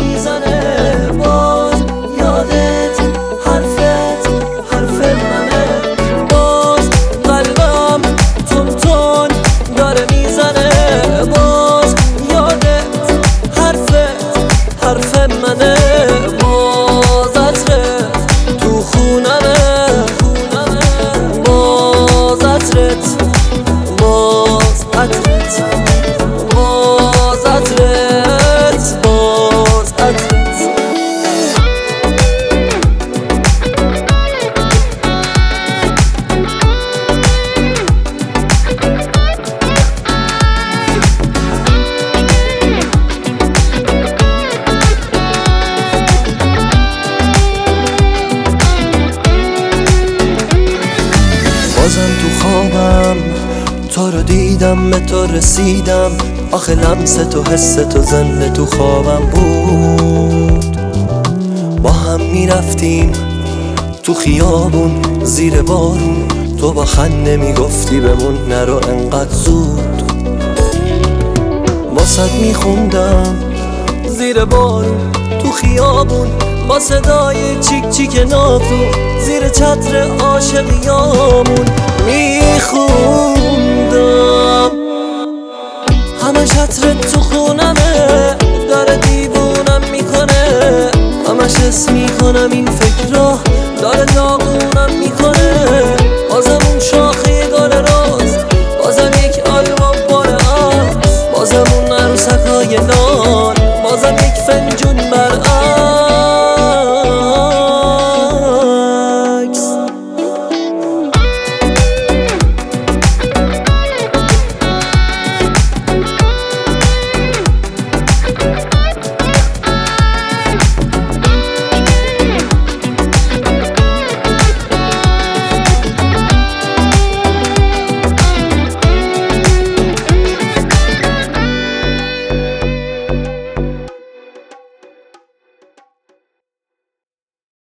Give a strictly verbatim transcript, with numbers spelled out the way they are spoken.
میزنه باز یادت حرفت حرف منه باز قلبم تون تون داره میزنه باز یادت حرفت حرف منه باز عطرت تو خونمه باز عطرت باز عطرت باز عطرت باز عطرت بازم تو خوابم تو رو دیدم، به تو رسیدم. آخه لمس تو حس تو زنده تو خوابم بود. با هم میرفتیم تو خیابون زیر بارون، تو با خنده میگفتی بمون نرو انقدر زود. واسد میخوندم زیر بارون تو خیابون با صدای چیک چیک نافو زیر چتر عاشقیامون میخوندم. همش عطرت تو خونمه داره دیوونم میکنه، همش حس میکنم این فکر